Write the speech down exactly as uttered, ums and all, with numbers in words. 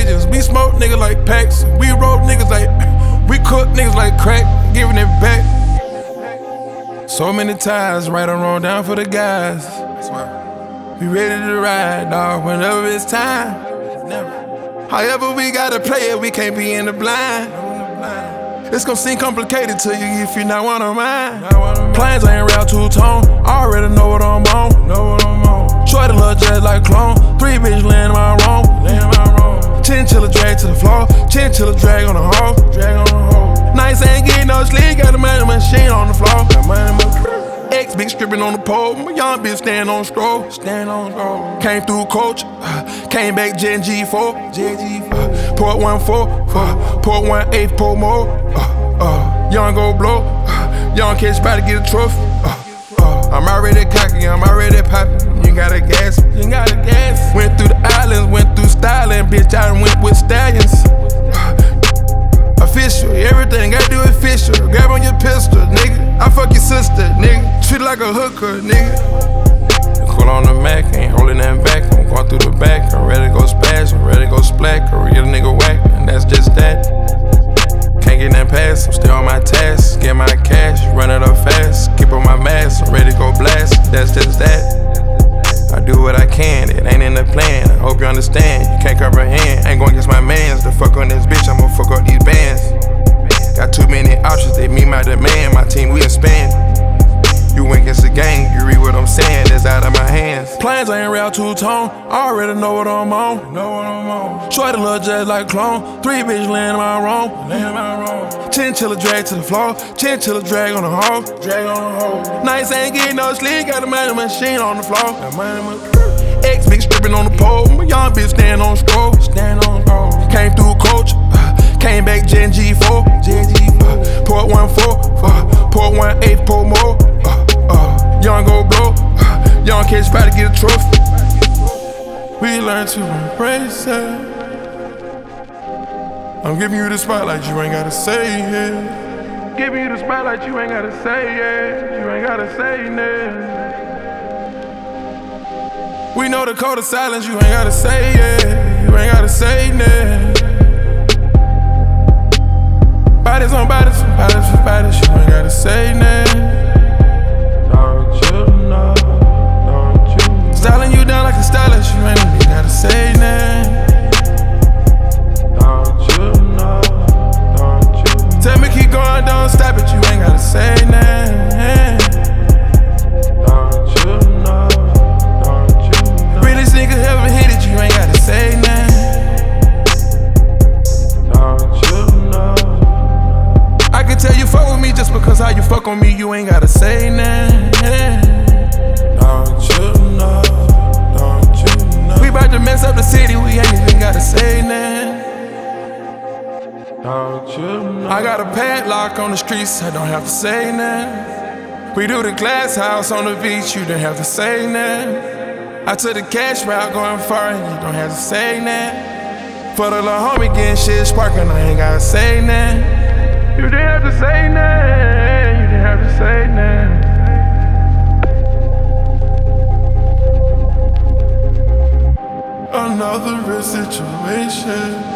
pigeons. We smoke niggas like packs. We roll niggas like, we cook niggas like crack, giving it back. So many times, right or wrong, down for the guys. We ready to ride, dog, whenever it's time. However we gotta play it, we can't be in the blind. It's gon' seem complicated to you if you not one of mine. Planes ain't real two-tone, already know what I'm on. Know what I'm on. Shorty look just like clone, three bitch laying my wrong. Chinchilla drag to the floor, chinchilla drag on the hole. Drag on the hole. Nights ain't getting no sleep, got the money machine on the floor. X big stripping on the pole, my young bitch stand on stroll. Stand on stroll. Came through coach, uh, came back Gen G four. Gen G four. Uh, port one four, uh, port one eight, pour more. Uh, uh, young go blow, uh, young catch about to get a trophy. Uh, uh, I'm already cocky, I'm already poppin'. You gotta gas, you gotta gas. Went through the islands, went through styling, bitch. I done went with stallions. Uh, official, everything gotta do official. Grab on your pistol, nigga. I fuck your sister, nigga. Treat her like a hooker, nigga. Cool on the Mac, ain't holding that back. I'm going through the back, I'm ready to go splash, I'm ready to go splat. A real nigga whack, and that's just that. Can't get that pass, I'm still on my task. Get my cash, run it up fast. Keep on my mask, I'm ready to go blast. That's just that. I do what I can, it ain't in the plan. I hope you understand, you can't comprehend. Ain't going against my mans, to fuck on this bitch, I'ma fuck up these bands. Got too many options, they meet my demand. My team, we expand. You win against the gang, you read what I'm saying, it's out of my hands. Planes ain't real two-tone, I already know what I'm on. Know what I'm on. Shorty look just like clone, three bitch laying my wrong. Laying my wrong. Chinchilla drag to the floor, chinchilla drag on the hole. Drag on the hole. Nights ain't getting no sleep, got the money machine on the floor. Got money machine. X big stripping on the pole, my young bitch stand on stroll. Stand on stroll. Came through coach, uh, came back Gen G four. Gen G four. Uh, port one four, uh, port one eight, pour more. Uh, uh, young go blow, uh, young catch about to get a trophy. We learn to embrace it. I'm giving you the spotlight, you ain't gotta say it. Giving you the spotlight, you ain't gotta say it. You ain't gotta say it. We know the code of silence, you ain't gotta say it. You ain't gotta say it. Bodies on bodies, bodies for bodies, you ain't gotta say it. Don't you know, don't you know. Styling you down like a stylist, you ain't even gotta say it. Don't you know, don't you know. Tell me keep going, don't stop it, you ain't gotta say it. Don't you know, don't you know. Really niggas haven't hit it, you ain't gotta say it. Don't you know. I can tell you fuck with me just because how you fuck on me, you ain't gotta say nothing. Don't you know, don't you know. We bout to mess up the city, we ain't even gotta say nothing. Don't you know. I got a padlock on the streets, I don't have to say nothing. We do the glass house on the beach, you don't have to say nothing. I took the cash route going far, and you don't have to say nothing. For the little homie getting shit sparking, I ain't gotta say nothing. You didn't have to say nothing, you didn't have to say nothing. Another real situation.